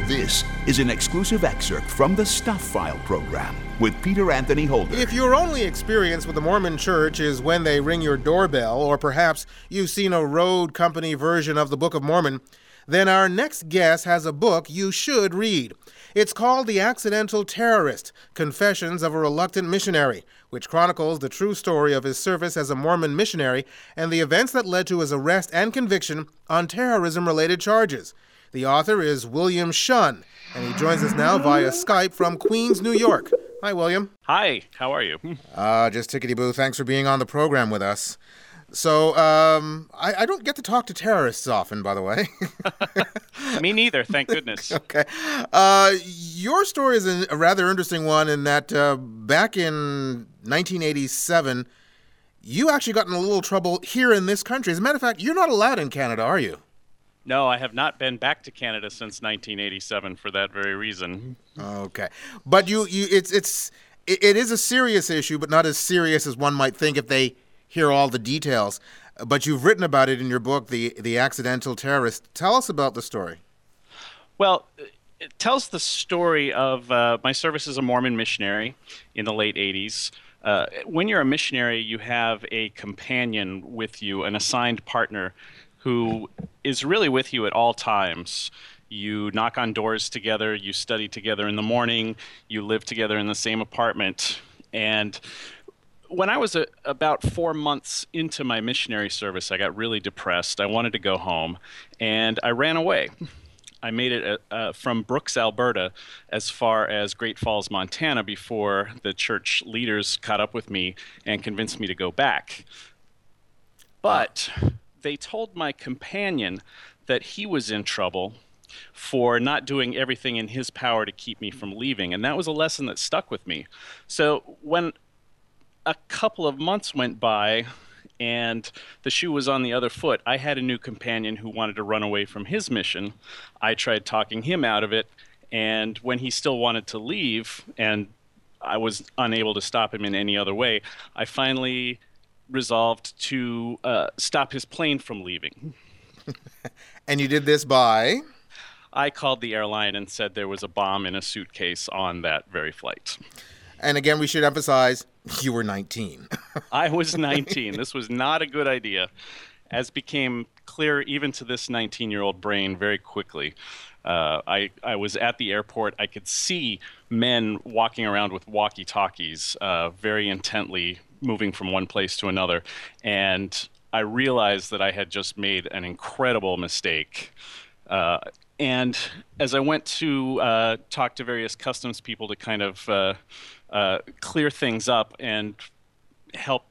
This is an exclusive excerpt from the Stuff File program with Peter Anthony Holder. If your only experience with the Mormon Church is when they ring your doorbell, or perhaps you've seen a road company version of the Book of Mormon, then our next guest has a book you should read. It's called The Accidental Terrorist: Confessions of a Reluctant Missionary, which chronicles the true story of his service as a Mormon missionary and the events that led to his arrest and conviction on terrorism-related charges. The author is William Shunn, and he joins us now via Skype from Queens, New York. Hi, William. Hi, how are you? Just tickety-boo. Thanks for being on the program with us. So, I don't get to talk to terrorists often, by the way. Me neither, thank goodness. Okay. Your story is a rather interesting one in that back in 1987, you actually got in a little trouble here in this country. As a matter of fact, you're not allowed in Canada, are you? No, I have not been back to Canada since 1987 for that very reason. Okay. But it is a serious issue, but not as serious as one might think if they hear all the details. But you've written about it in your book, The Accidental Terrorist. Tell us about the story. Well, it tells the story of my service as a Mormon missionary in the late 80s. When you're a missionary, you have a companion with you, an assigned partner who is really with you at all times. You knock on doors together, you study together in the morning, you live together in the same apartment. And when I was about 4 months into my missionary service, I got really depressed. I wanted to go home, and I ran away. I made it from Brooks, Alberta, as far as Great Falls, Montana, before the church leaders caught up with me and convinced me to go back. But they told my companion that he was in trouble for not doing everything in his power to keep me from leaving, and that was a lesson that stuck with me. So when a couple of months went by and the shoe was on the other foot, I had a new companion who wanted to run away from his mission. I tried talking him out of it, and when he still wanted to leave and I was unable to stop him in any other way, I finally resolved to stop his plane from leaving. And you did this by? I called the airline and said there was a bomb in a suitcase on that very flight. And again, we should emphasize, you were 19. I was 19. This was not a good idea, as became clear even to this 19-year-old brain very quickly. I was at the airport. I could see men walking around with walkie-talkies very intently, moving from one place to another. And I realized that I had just made an incredible mistake. And as I went to talk to various customs people to kind of clear things up and help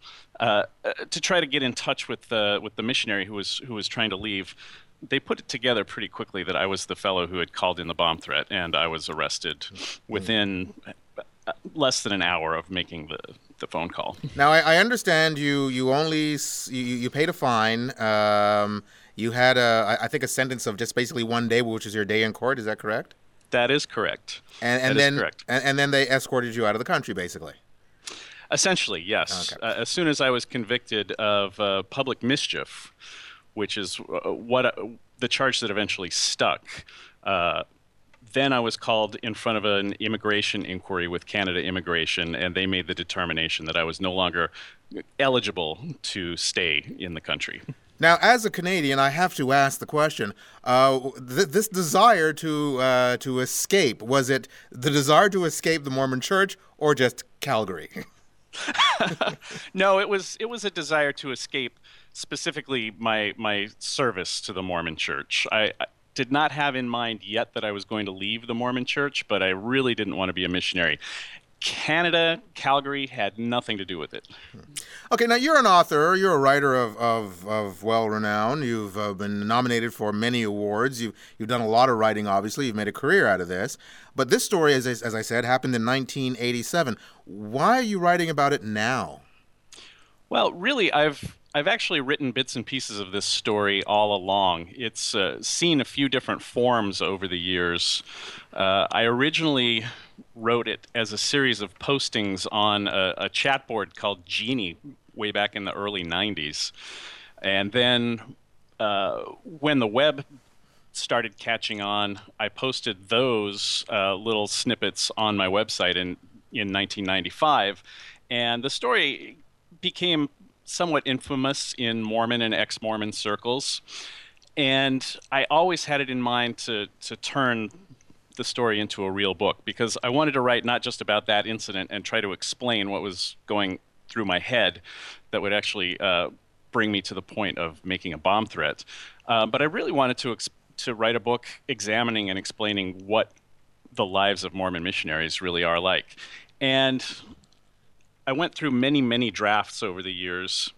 to try to get in touch with the missionary who was trying to leave, they put it together pretty quickly that I was the fellow who had called in the bomb threat, and I was arrested within less than an hour of making the phone call. Now, I understand you only you paid a fine. You had I think a sentence of just basically 1 day, which is your day in court. Is that correct? That is correct. And then they escorted you out of the country, basically. Essentially, yes. Okay. As soon as I was convicted of public mischief, which is the charge that eventually stuck, then I was called in front of an immigration inquiry with Canada Immigration, and they made the determination that I was no longer eligible to stay in the country. Now, as a Canadian, I have to ask the question, this desire to escape, was it the desire to escape the Mormon Church or just Calgary? No, it was a desire to escape specifically my service to the Mormon Church. I did not have in mind yet that I was going to leave the Mormon Church, but I really didn't want to be a missionary. Canada, Calgary had nothing to do with it. Okay, now you're an author, you're a writer of well-renown. You've been nominated for many awards. You've done a lot of writing, obviously. You've made a career out of this. But this story, as I said, happened in 1987. Why are you writing about it now? Well, really, I've actually written bits and pieces of this story all along. It's seen a few different forms over the years. I originally wrote it as a series of postings on a chat board called Genie way back in the early 90s. And then when the web started catching on, I posted those little snippets on my website in 1995, and the story became somewhat infamous in Mormon and ex-Mormon circles. And I always had it in mind to turn the story into a real book, because I wanted to write not just about that incident and try to explain what was going through my head that would actually bring me to the point of making a bomb threat. But I really wanted to write a book examining and explaining what the lives of Mormon missionaries really are like. And I went through many, many drafts over the years.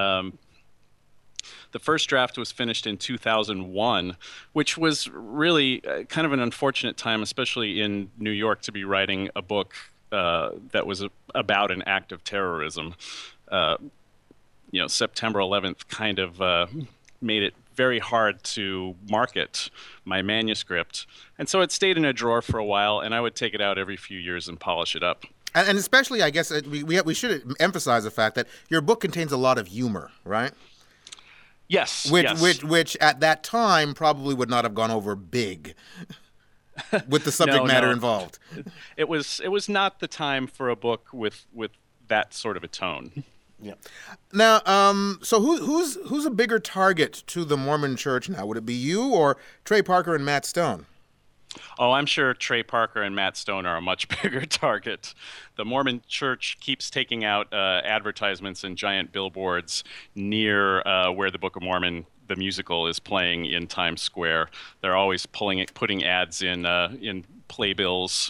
The first draft was finished in 2001, which was really kind of an unfortunate time, especially in New York, to be writing a book that was about an act of terrorism. September 11th kind of made it very hard to market my manuscript. And so it stayed in a drawer for a while, and I would take it out every few years and polish it up. And especially, I guess, we should emphasize the fact that your book contains a lot of humor, right? Yes. Which at that time probably would not have gone over big with the subject matter involved. It was not the time for a book with that sort of a tone. Yeah. Now, so who's a bigger target to the Mormon Church now? Would it be you or Trey Parker and Matt Stone? Oh, I'm sure Trey Parker and Matt Stone are a much bigger target. The Mormon Church keeps taking out advertisements and giant billboards near where the Book of Mormon, the musical, is playing in Times Square. They're always putting ads in playbills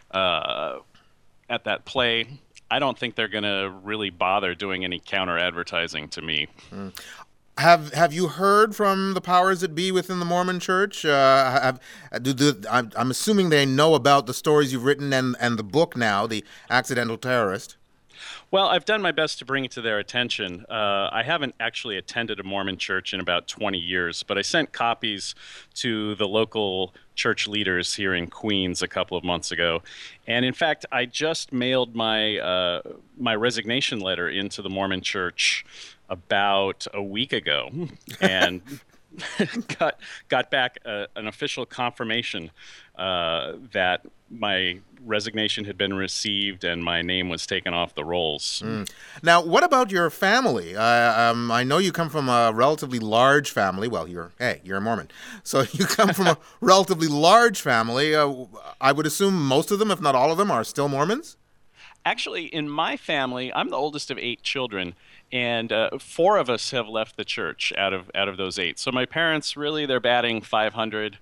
at that play. I don't think they're going to really bother doing any counter advertising to me. Have you heard from the powers that be within the Mormon Church? I'm assuming they know about the stories you've written and the book now, The Accidental Terrorist. Well, I've done my best to bring it to their attention. I haven't actually attended a Mormon church in about 20 years, but I sent copies to the local church leaders here in Queens a couple of months ago. And in fact, I just mailed my resignation letter into the Mormon church about a week ago, and got back an official confirmation that my resignation had been received and my name was taken off the rolls. Now, what about your family? I know you come from a relatively large family. Well, you're a Mormon, so you come from a relatively large family. I would assume most of them, if not all of them, are still Mormons? Actually, in my family, I'm the oldest of 8 children, and 4 of us have left the church out of those 8. So my parents, really, they're batting 500.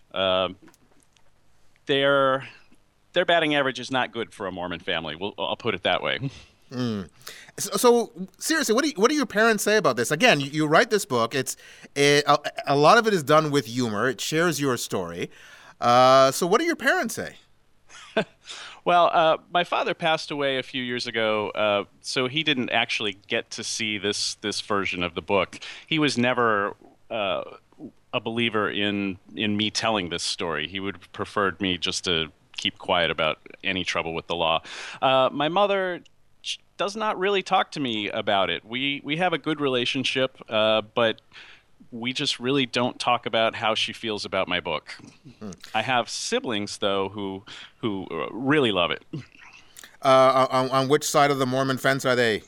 Their batting average is not good for a Mormon family. I'll put it that way. So seriously, what do your parents say about this? Again, you write this book. A lot of it is done with humor. It shares your story. So what do your parents say? Well, my father passed away a few years ago, so he didn't actually get to see this version of the book. He was never a believer in me telling this story. He would have preferred me just to keep quiet about any trouble with the law. My mother does not really talk to me about it. We have a good relationship, but we just really don't talk about how she feels about my book. I have siblings, though, who really love it. On which side of the Mormon fence are they?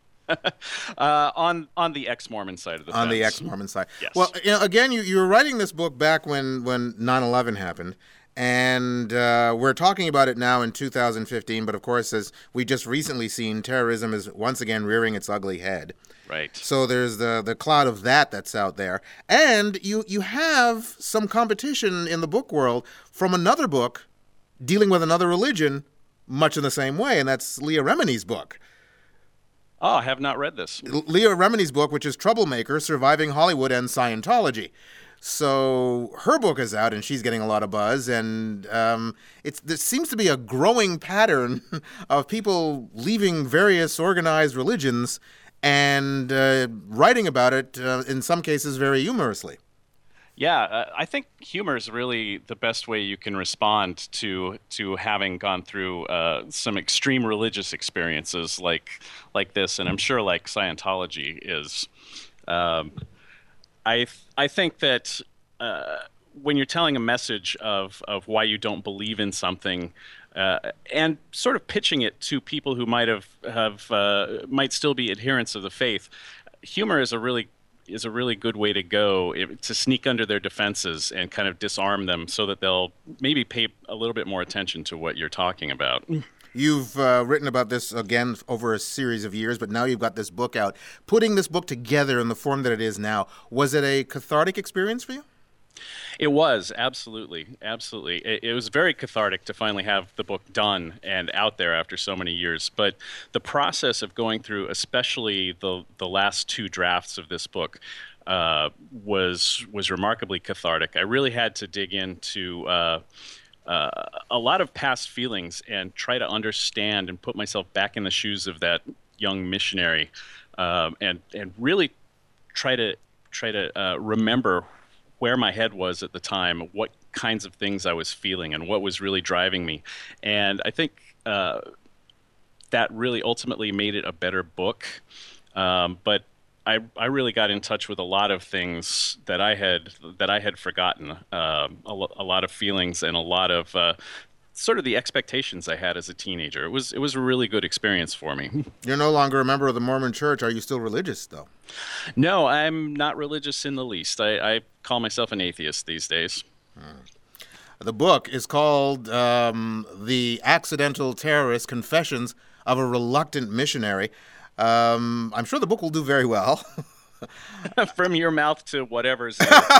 On the ex-Mormon side of the fence. On the ex-Mormon side. Yes. Well, again, you were writing this book back when 9/11 happened, and we're talking about it now in 2015. But of course, as we just recently seen, terrorism is once again rearing its ugly head. Right. So there's the cloud of that's out there. And you have some competition in the book world from another book dealing with another religion much in the same way, and that's Leah Remini's book. Oh, I have not read this. Leah Remini's book, which is Troublemaker, Surviving Hollywood and Scientology. So her book is out, and she's getting a lot of buzz, and there seems to be a growing pattern of people leaving various organized religions and writing about it, in some cases, very humorously. Yeah, I think humor is really the best way you can respond to having gone through some extreme religious experiences like this, and I'm sure like Scientology is. I think that when you're telling a message of why you don't believe in something, and sort of pitching it to people who might still be adherents of the faith, humor is a really good way to go, to sneak under their defenses and kind of disarm them so that they'll maybe pay a little bit more attention to what you're talking about. You've written about this, again, over a series of years, but now you've got this book out. Putting this book together in the form that it is now, was it a cathartic experience for you? It was, absolutely. It was very cathartic to finally have the book done and out there after so many years. But the process of going through, especially the last two drafts of this book, was remarkably cathartic. I really had to dig into a lot of past feelings and try to understand and put myself back in the shoes of that young missionary, and really try to remember where my head was at the time, what kinds of things I was feeling, and what was really driving me. And I think that really ultimately made it a better book. But I really got in touch with a lot of things that I had forgotten, a lot of feelings and a lot of sort of the expectations I had as a teenager. It was a really good experience for me. You're no longer a member of the Mormon Church. Are you still religious, though? No, I'm not religious in the least. I call myself an atheist these days. The book is called The Accidental Terrorist: Confessions of a Reluctant Missionary. I'm sure the book will do very well. From your mouth to whatever's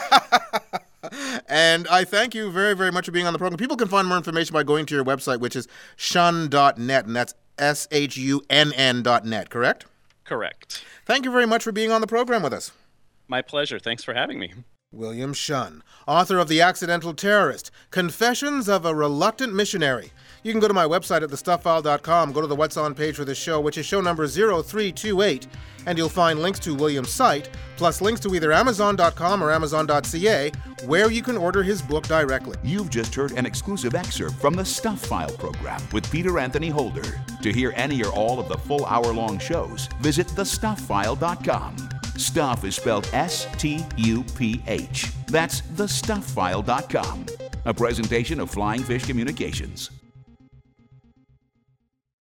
And I thank you very, very much for being on the program. People can find more information by going to your website, which is shunn.net, and that's SHUNN.net, correct? Correct. Thank you very much for being on the program with us. My pleasure. Thanks for having me. William Shunn, author of The Accidental Terrorist: Confessions of a Reluctant Missionary. You can go to my website at thestuffile.com, go to the What's On page for this show, which is show number 0328, and you'll find links to William's site, plus links to either Amazon.com or Amazon.ca, where you can order his book directly. You've just heard an exclusive excerpt from the Stuff File program with Peter Anthony Holder. To hear any or all of the full hour-long shows, visit thestufffile.com. Stuff is spelled S-T-U-P-H. That's thestufffile.com. A presentation of Flying Fish Communications.